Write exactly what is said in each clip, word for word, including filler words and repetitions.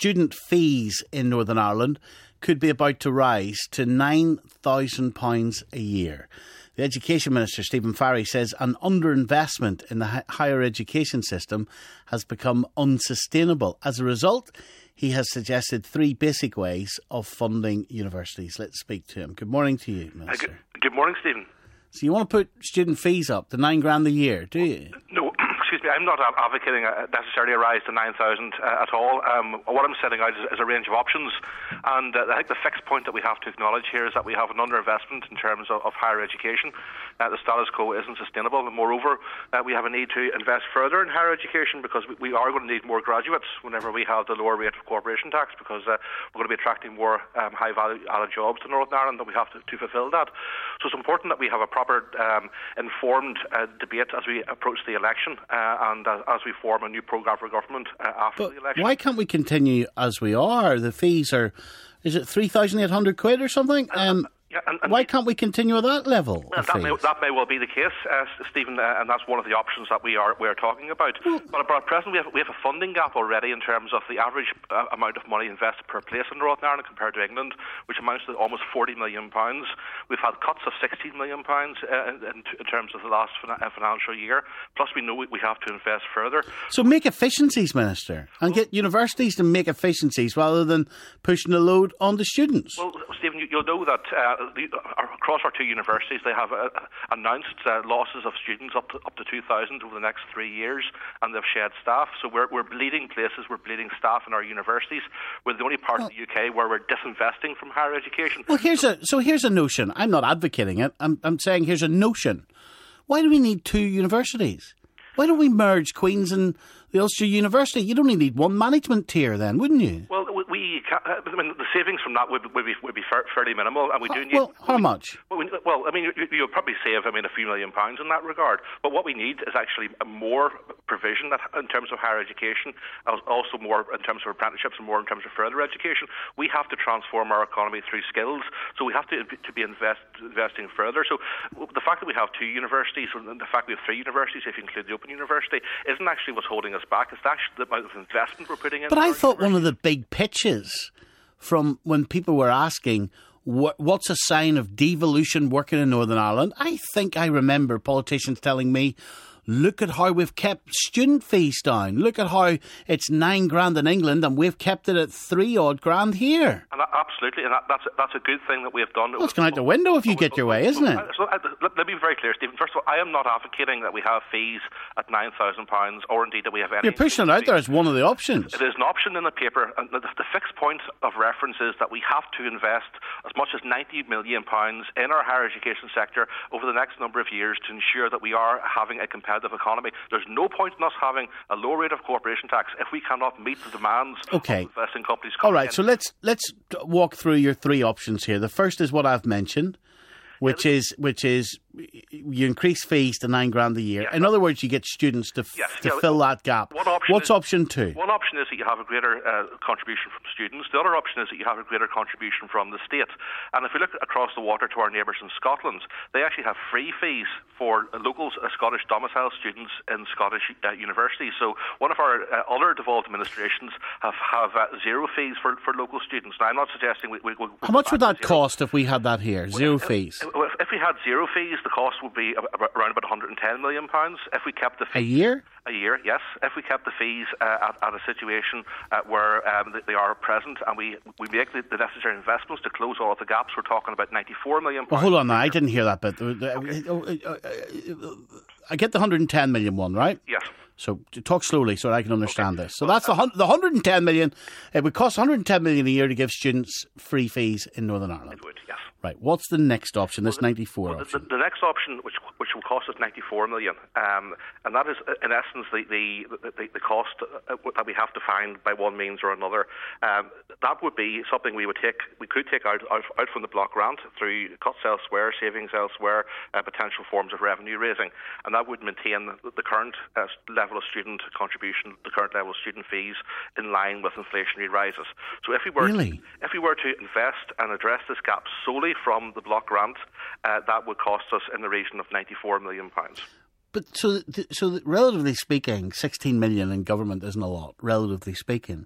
student fees in Northern Ireland could be about to rise to nine thousand pounds a year. The Education Minister, Stephen Farry, says an underinvestment in the higher education system has become unsustainable. As a result, he has suggested three basic ways of funding universities. Let's speak to him. Good morning to you, Minister. Uh, good, good morning, Stephen. So you want to put student fees up to nine grand a year, do you? No, excuse me, I'm not advocating necessarily a rise to nine thousand uh, at all. Um, what I'm setting out is, is a range of options. And uh, I think the fixed point that we have to acknowledge here is that we have an underinvestment in terms of, of higher education. Uh, the status quo isn't sustainable. And moreover, uh, we have a need to invest further in higher education because we, we are going to need more graduates whenever we have the lower rate of corporation tax, because uh, we're going to be attracting more um, high-value added jobs to Northern Ireland, and we have to, to fulfil that. So it's important that we have a proper um, informed uh, debate as we approach the election uh, and uh, as we form a new programme for government uh, after but the election. Why can't we continue as we are? The fees are, is it three thousand eight hundred quid or something? Um, Yeah, and, and Why can't we continue at that level? Well, that, may, that may well be the case, uh, Stephen, uh, and that's one of the options that we are we are talking about. Well, but at present, we have we have a funding gap already in terms of the average uh, amount of money invested per place in Northern Ireland compared to England, which amounts to almost forty million pounds. We've had cuts of sixteen million pounds uh, in, in terms of the last fin- financial year. Plus, we know we have to invest further. So make efficiencies, Minister, and get universities to make efficiencies rather than pushing the load on the students. Well, Stephen, you, you'll know that uh, the, our, across our two universities, they have uh, announced uh, losses of students up to, up to two thousand over the next three years, and they've shed staff. So we're, we're bleeding places, we're bleeding staff in our universities. We're the only part well, of the U K where we're disinvesting from higher education. Well, here's a so here's a notion. I'm not advocating it. I'm I'm saying here's a notion. Why do we need two universities? Why don't we merge Queen's and the Ulster University? You'd only need one management tier then, wouldn't you? Well, we I mean, the savings from that would, would be would be fairly minimal, and we do need. Well, how much? Well, we, well, I mean, you, you'll probably save, I mean, a few million pounds in that regard. But what we need is actually more provision that, in terms of higher education, also more in terms of apprenticeships and more in terms of further education. We have to transform our economy through skills, so we have to to be invest, investing further. So the fact that we have two universities, and the fact we have three universities, if you include the Open University, isn't actually what's holding us back. It's actually the amount of investment we're putting in. But I thought one of the big pitches from when people were asking what, what's a sign of devolution working in Northern Ireland, I think I remember politicians telling me, look at how we've kept student fees down. Look at how it's nine grand in England and we've kept it at three odd grand here. And that, absolutely, and that, that's, that's a good thing that we have done. Well, it's going out the window if you get your way, isn't it? So, uh, let, let me be very clear, Stephen. First of all, I am not advocating that we have fees at nine thousand pounds, or indeed that we have any... You're pushing it out there as one of the options. It is an option in the paper, and the, the fixed point of reference is that we have to invest as much as ninety million pounds in our higher education sector over the next number of years to ensure that we are having a competitive economy. There's no point in us having a low rate of corporation tax if we cannot meet the demands okay. of investing companies. All right, in. so let's let's walk through your three options here. The first is what I've mentioned, which yeah, is which is you increase fees to nine grand a year. Yeah, in other words, you get students to f- yes, to yeah, fill that gap. Option What's is, option two? One option is that you have a greater uh, contribution from students. The other option is that you have a greater contribution from the state. And if we look across the water to our neighbours in Scotland, they actually have free fees for uh, local uh, Scottish domicile students in Scottish uh, universities. So one of our uh, other devolved administrations have, have uh, zero fees for, for local students. Now, I'm not suggesting we... we, we How much would that cost if we had that here? Zero well, fees? If, if we had zero fees, the cost would be around about one hundred ten million pounds. If we kept the fees, a year, a year, yes. If we kept the fees uh, at, at a situation uh, where um, they are present, and we we make the, the necessary investments to close all of the gaps, we're talking about ninety-four million pounds. Well, hold on now. I didn't hear that bit. I get the one hundred ten million one, right? Yes. So talk slowly so that I can understand okay. this. So well, that's the, the one hundred ten million. It would cost one hundred ten million a year to give students free fees in Northern Ireland. It would, yes. Right. What's the next option? This well, ninety-four well, option. The, the next option, which which will cost us ninety-four million, um, and that is in essence the the, the, the cost that we have to find by one means or another. Um, that would be something we would take, we could take out out, out from the block grant through cuts elsewhere, savings elsewhere, uh, potential forms of revenue raising, and that would maintain the current uh, level of student contribution, the current level of student fees in line with inflationary rises. So if we were really? if we were to invest and address this gap solely from the block grant, uh, that would cost us in the region of ninety-four million pounds. But so, so relatively speaking, sixteen million in government isn't a lot, relatively speaking.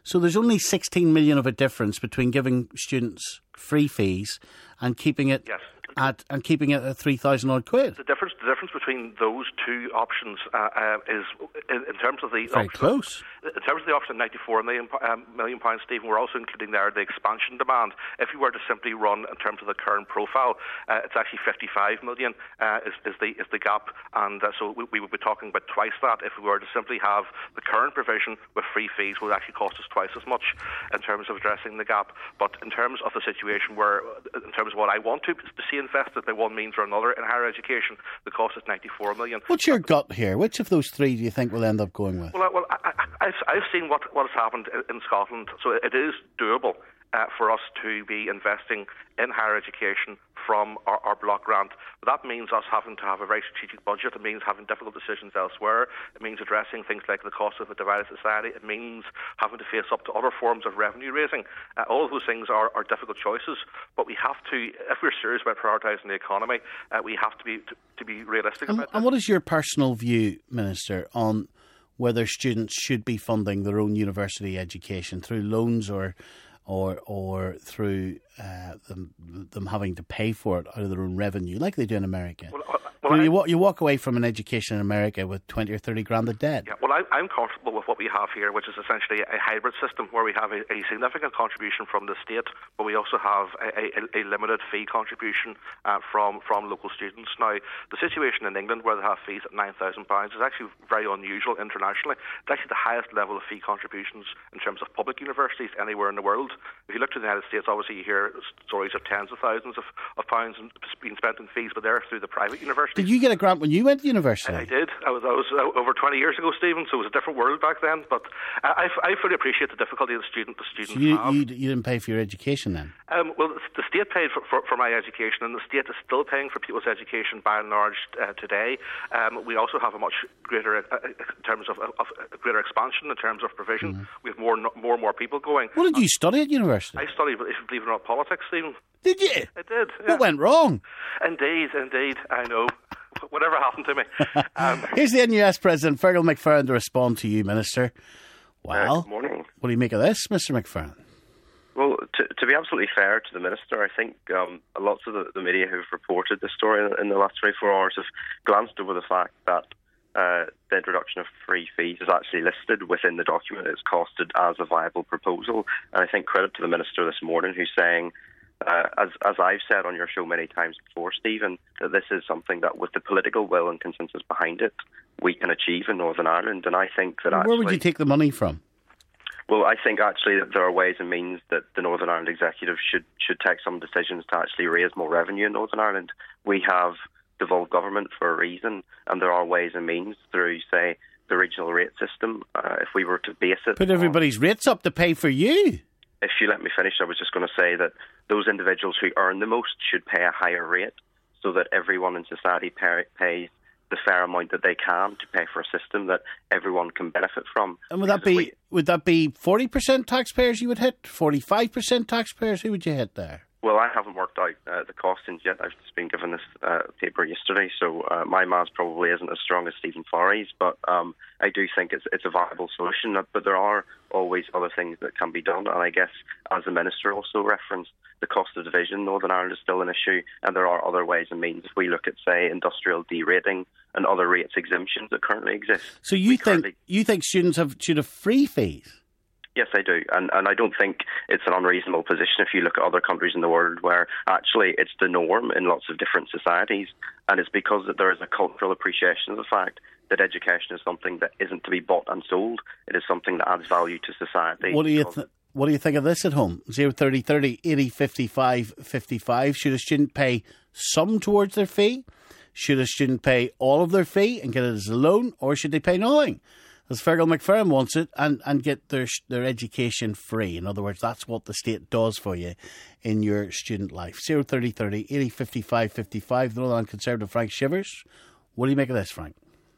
So there's only sixteen million of a difference between giving students free fees and keeping it yes. at and keeping it at three thousand odd quid. The difference, the difference between those two options uh, uh, is in, in terms of the very option, close. In terms of the option of ninety-four million, um, million pounds, Stephen, we're also including there the expansion demand. If you were to simply run in terms of the current profile, uh, it's actually fifty-five million uh, is, is the is the gap, and uh, so we, we would be talking about twice that. If we were to simply have the current provision with free fees, would actually cost us twice as much in terms of addressing the gap. But in terms of the situation where, in terms of what I want to, to see invested by one means or another in higher education, the cost is ninety-four million. What's your gut here? Which of those three do you think we'll end up going with? Well, I, well, I, I, I've, I've seen what, what has happened in Scotland, so it is doable uh, for us to be investing in higher education from our, our block grant. But that means us having to have a very strategic budget. It means having difficult decisions elsewhere. It means addressing things like the cost of a divided society. It means having to face up to other forms of revenue raising. Uh, all of those things are, are difficult choices, but we have to, if we're serious about prioritising the economy, uh, we have to be to, to be realistic and, about and what is your personal view, Minister, on whether students should be funding their own university education through loans or or or through uh, them, them having to pay for it out of their own revenue, like they do in America? Well, uh, well, you, walk, you walk away from an education in America with twenty or thirty grand of debt. Yeah, well, I, I'm comfortable with what we have here, which is essentially a hybrid system where we have a, a significant contribution from the state, but we also have a, a, a limited fee contribution uh, from, from local students. Now, the situation in England where they have fees at nine thousand pounds is actually very unusual internationally. It's actually the highest level of fee contributions in terms of public universities anywhere in the world. If you look to the United States, obviously you hear stories of tens of thousands of, of pounds being spent in fees, but they're through the private universities. Did you get a grant when you went to university? I, I did. I was, I was uh, over twenty years ago, Stephen, so it was a different world back then. But I, I fully appreciate the difficulty the student, the students so you, have. You, you didn't pay for your education then? Um, well, the state paid for, for, for my education, and the state is still paying for people's education by and large uh, today. Um, we also have a much greater, uh, in terms of, of a greater expansion in terms of provision. Mm-hmm. We have more, more and more people going. What did you study at university? I studied, if you believe it or not, politics, Stephen. Did you? I did. Yeah. What went wrong? Indeed, indeed. I know. Whatever happened to me. Um, Here's the N U S President, Fergal McFerrin, to respond to you, Minister. Well, uh, good morning. What do you make of this, Mister McFerrin? Well, to, to be absolutely fair to the Minister, I think um, lots of the, the media who've reported the story in, in the last twenty-four hours have glanced over the fact that uh, the introduction of free fees is actually listed within the document. It's costed as a viable proposal. And I think credit to the Minister this morning who's saying, uh, as, as I've said on your show many times before, Stephen, that this is something that with the political will and consensus behind it, we can achieve in Northern Ireland. And I think that Where actually... would you take the money from? Well, I think actually that there are ways and means that the Northern Ireland Executive should should take some decisions to actually raise more revenue in Northern Ireland. We have devolved government for a reason, and there are ways and means through, say, the regional rate system. Uh, if we were to base it... Put everybody's on, rates up to pay for you. If you let me finish, I was just going to say that those individuals who earn the most should pay a higher rate so that everyone in society pay, pays the fair amount that they can to pay for a system that everyone can benefit from. And would that be we, would that be forty percent taxpayers you would hit? forty-five percent taxpayers? Who would you hit there? Well, I haven't worked out uh, the costings yet. I've just been given this uh, paper yesterday, so uh, my maths probably isn't as strong as Stephen Farry's, but um, I do think it's it's a viable solution. But there are always other things that can be done, and I guess, as the Minister also referenced, the cost of division in Northern Ireland is still an issue, and there are other ways and means. If we look at, say, industrial derating and other rates exemptions that currently exist. So you think you think students have should have free fees? Yes, I do. And and I don't think it's an unreasonable position if you look at other countries in the world where actually it's the norm in lots of different societies. And it's because that there is a cultural appreciation of the fact that education is something that isn't to be bought and sold. It is something that adds value to society. What do you th- What do you think of this at home? zero thirty thirty eighty fifty-five fifty-five. Should a student pay some towards their fee? Should a student pay all of their fee and get it as a loan? Or should they pay nothing, as Fergal McFerrin wants it, and, and get their their education free? In other words, that's what the state does for you in your student life. zero thirty thirty eighty fifty-five fifty-five. The Northern Conservative, Frank Shivers. What do you make of this, Frank?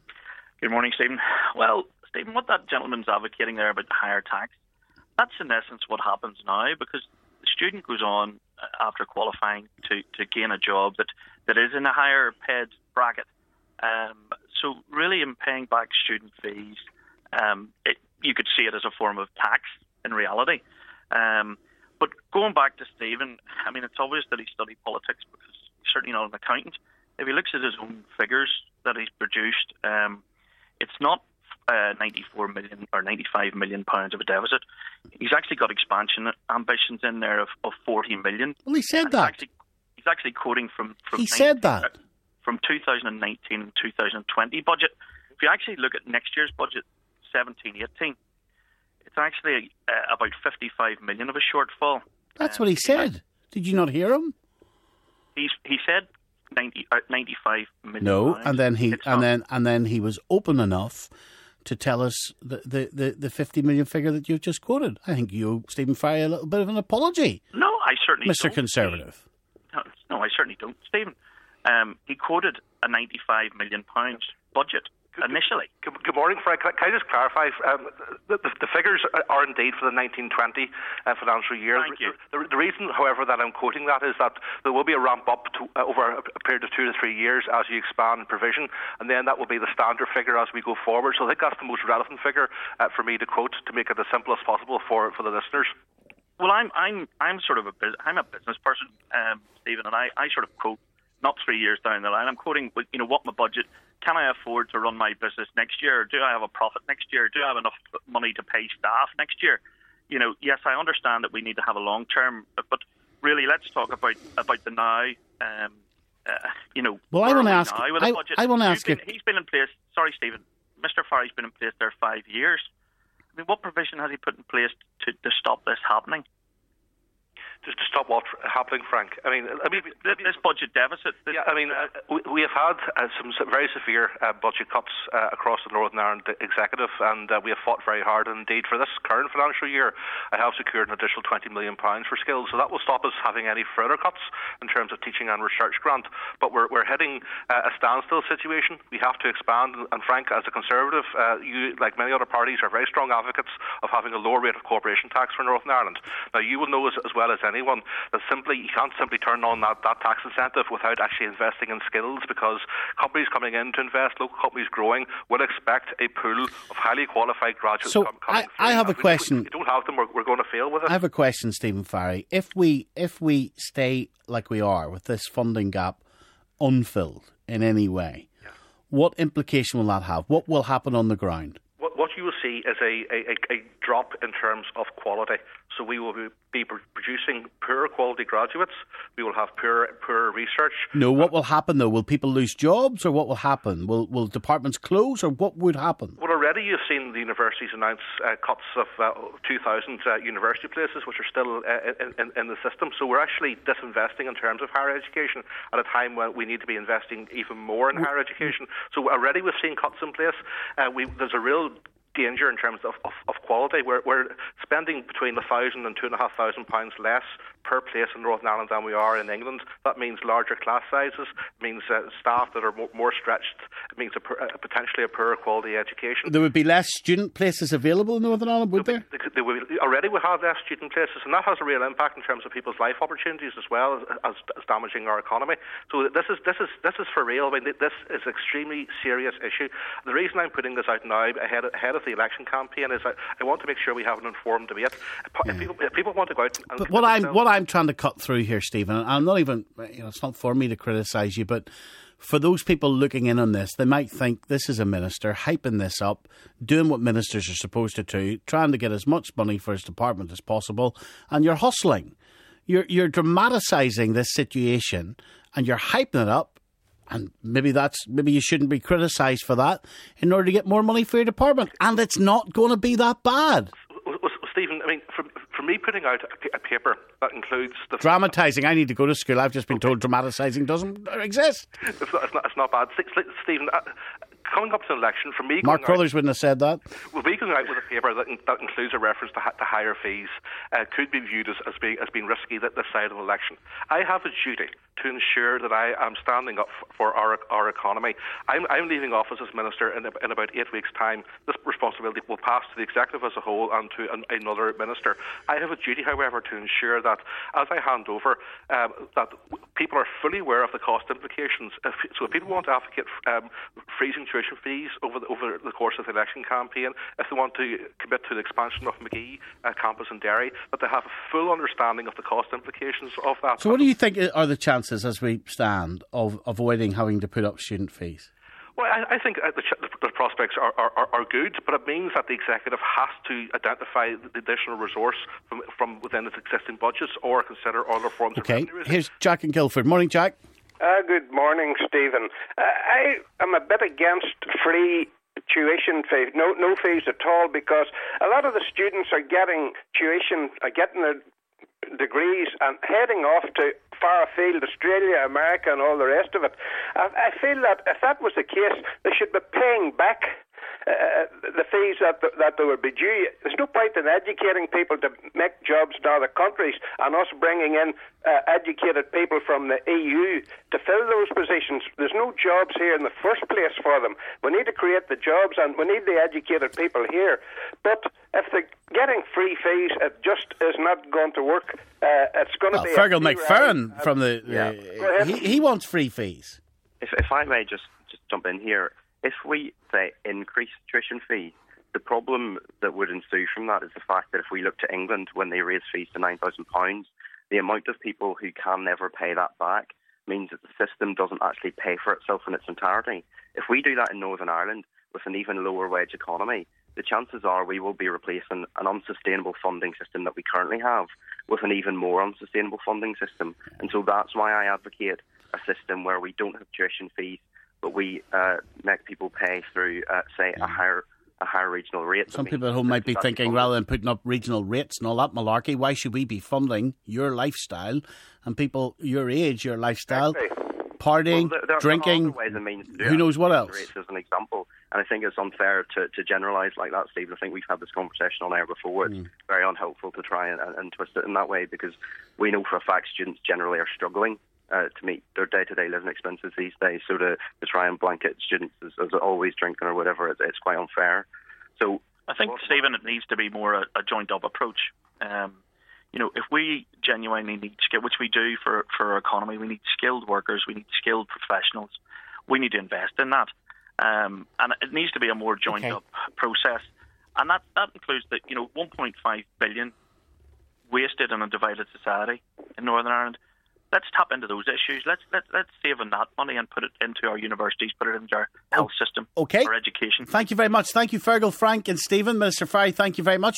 Good morning, Stephen. Well, Stephen, what that gentleman's advocating there about higher tax, that's in essence what happens now, because the student goes on after qualifying to, to gain a job that, that is in a higher paid bracket. Um, so really in paying back student fees, um, it, you could see it as a form of tax in reality. Um, but going back to Stephen, I mean, it's obvious that he studied politics because he's certainly not an accountant. If he looks at his own figures that he's produced, um, it's not uh, ninety-four million or ninety-five million pounds of a deficit. He's actually got expansion ambitions in there of, of forty million. Well, he said and that. He's actually, he's actually quoting from, from he said that from two thousand nineteen and two thousand twenty budget. If you actually look at next year's budget, seventeen eighteen, it's actually uh, about fifty-five million of a shortfall. That's um, what he said. Did you not hear him? He's he said ninety, uh, ninety-five million. No, pounds. and then he It's and not. then and then he was open enough to tell us the, the, the, the fifty million figure that you've just quoted. I think you owe Stephen Farry a little bit of an apology, No, I certainly Mister don't. Conservative. No, no, I certainly don't, Stephen. Um, he quoted a ninety-five million pounds budget initially. Good, good morning, Frank. Can I, can I just clarify? Um, the, the, the figures are indeed for the nineteen twenty uh, financial year. Thank you. The, the, the reason, however, that I'm quoting that is that there will be a ramp up to, uh, over a, a period of two to three years as you expand provision, and then that will be the standard figure as we go forward. So I think that's the most relevant figure uh, for me to quote to make it as simple as possible for, for the listeners. Well, I'm I'm I'm sort of a bus- I'm a business person, um, Stephen, and I, I sort of quote not three years down the line. I'm quoting, you know, what my budget. Can I afford to run my business next year? Do I have a profit next year? Do I have enough money to pay staff next year? You know, yes, I understand that we need to have a long term, but really, let's talk about about the now. Um, uh, you know, Well, I where want to are we ask. now with the I, budget? I want to You've ask been- you. He's been in place. Sorry, Stephen. Mister Farry's been in place there five years. I mean, what provision has he put in place to, to stop this happening? Just to stop what happening, Frank. I mean, I mean, This budget deficit. This, yeah, I mean, uh, we, we have had uh, some s- very severe uh, budget cuts uh, across the Northern Ireland Executive, and uh, we have fought very hard. And indeed, for this current financial year, I have secured an additional twenty million pounds for skills, so that will stop us having any further cuts in terms of teaching and research grant. But we're, we're hitting uh, a standstill situation. We have to expand, and, and Frank, as a Conservative, uh, you, like many other parties, are very strong advocates of having a lower rate of corporation tax for Northern Ireland. Now, you will know as, as well as anyone that simply you can't simply turn on that, that tax incentive without actually investing in skills, because companies coming in to invest, local companies growing, will expect a pool of highly qualified graduates. So com- coming I, I through. have a If we- question. If we don't have them, we're, we're going to fail with it. I have a question, Stephen Farry. If we if we stay like we are with this funding gap unfilled in any way, Yeah. what implication will that have? What will happen on the ground? What, what you will see is a, a, a drop in terms of quality. So we will be, be producing poorer quality graduates. We will have poorer, poorer research. No, what will happen though? Will people lose jobs, or what will happen? Will will departments close, or what would happen? Well, already you've seen the universities announce uh, cuts of uh, two thousand uh, university places, which are still uh, in, in, in the system. So we're actually disinvesting in terms of higher education at a time when we need to be investing even more in higher education. So already we've seen cuts in place. Uh, we, there's a real danger in terms of, of, of quality. We're, we're spending between a thousand and two and a half thousand pounds less per place in Northern Ireland than we are in England. That means larger class sizes, it means uh, staff that are more, more stretched, it means a, a, potentially a poorer quality education. There would be less student places available in Northern Ireland, would there? They, they will, already we have less student places, and that has a real impact in terms of people's life opportunities as well as, as, as damaging our economy. So this is this is this is for real. I mean, this is an extremely serious issue. The reason I'm putting this out now ahead of, ahead of the election campaign is I, I want to make sure we have an informed debate. Yeah. If, people, if people want to go out and But what I'm what I'm trying to cut through here, Stephen, and I'm not even, you know, it's not for me to criticise you, but for those people looking in on this, they might think this is a minister hyping this up, doing what ministers are supposed to do, trying to get as much money for his department as possible, and you're hustling. You're you're dramatising this situation, and you're hyping it up. And maybe that's maybe you shouldn't be criticised for that in order to get more money for your department. And it's not going to be that bad. Well, well, Stephen, I mean, for, for me putting out a, a paper that includes the Dramatising. I need to go to school. I've just been told dramatising doesn't exist. It's not, it's not, it's not bad. Stephen, uh, coming up to an election, for me... Mark going Crothers out, wouldn't have said that. Well, we going out with a paper that, in, that includes a reference to, to higher fees, uh, could be viewed as, as, being, as being risky this side of an election. I have a duty to ensure that I am standing up for our our economy. I'm, I'm leaving office as Minister in, in about eight weeks' time. This responsibility will pass to the Executive as a whole and to an, another Minister. I have a duty, however, to ensure that as I hand over, um, that people are fully aware of the cost implications. If, so if people want to advocate um, freezing tuition fees over the, over the course of the election campaign, if they want to commit to the expansion of McGee uh, campus in Derry, that they have a full understanding of the cost implications of that. So what do you think are the chances as we stand of avoiding having to put up student fees? Well, I, I think uh, the, ch- the prospects are, are, are good, but it means that the Executive has to identify the additional resource from, from within its existing budgets or consider other forms okay. of revenue. Here's Jack in Guildford. Morning, Jack. Uh, good morning, Stephen. Uh, I am a bit against free tuition fees, no, no fees at all, because a lot of the students are getting tuition, are getting their degrees and heading off to far afield, Australia, America and all the rest of it. I, I feel that if that was the case, they should be paying back uh, the fees that that they would be due. There's no point in educating people to make jobs in other countries and us bringing in uh, educated people from the E U to fill those positions. There's no jobs here in the first place for them. We need to create the jobs and we need the educated people here. But if they're getting free fees, it just is not going to work. Uh, it's going to well, be Fergal a McFerrin ride. from the, Yeah. uh, he, he wants free fees. If, if I may just, just jump in here, if we, say, increase tuition fees, the problem that would ensue from that is the fact that if we look to England when they raise fees to nine thousand pounds, the amount of people who can never pay that back means that the system doesn't actually pay for itself in its entirety. If we do that in Northern Ireland with an even lower wage economy, the chances are we will be replacing an unsustainable funding system that we currently have with an even more unsustainable funding system. And so that's why I advocate a system where we don't have tuition fees, but we uh, make people pay through, uh, say, a higher a higher regional rate. Some people at home might be thinking, rather than putting up regional rates and all that malarkey, why should we be funding your lifestyle and people your age, your lifestyle, partying, well, there, drinking, there are ways and means to do who it. knows what else? Rates as an example. And I think it's unfair to, to generalise like that, Stephen. I think we've had this conversation on air before. It's mm. very unhelpful to try and, and twist it in that way, because we know for a fact students generally are struggling uh, to meet their day-to-day living expenses these days. So to, to try and blanket students as, as always drinking or whatever, it's, it's quite unfair. So I think, well, Stephen, it needs to be more a, a joined-up approach. Um, you know, if we genuinely need skill, which we do for, for our economy, we need skilled workers, we need skilled professionals. We need to invest in that. Um, and it needs to be a more joined-up okay. process. And that, that includes that, you know, one point five billion wasted in a divided society in Northern Ireland. Let's tap into those issues. Let's let, let's save on that money and put it into our universities, put it into our health system, okay. our education. Thank you very much. Thank you, Fergal, Frank and Stephen. Minister Farry, thank you very much.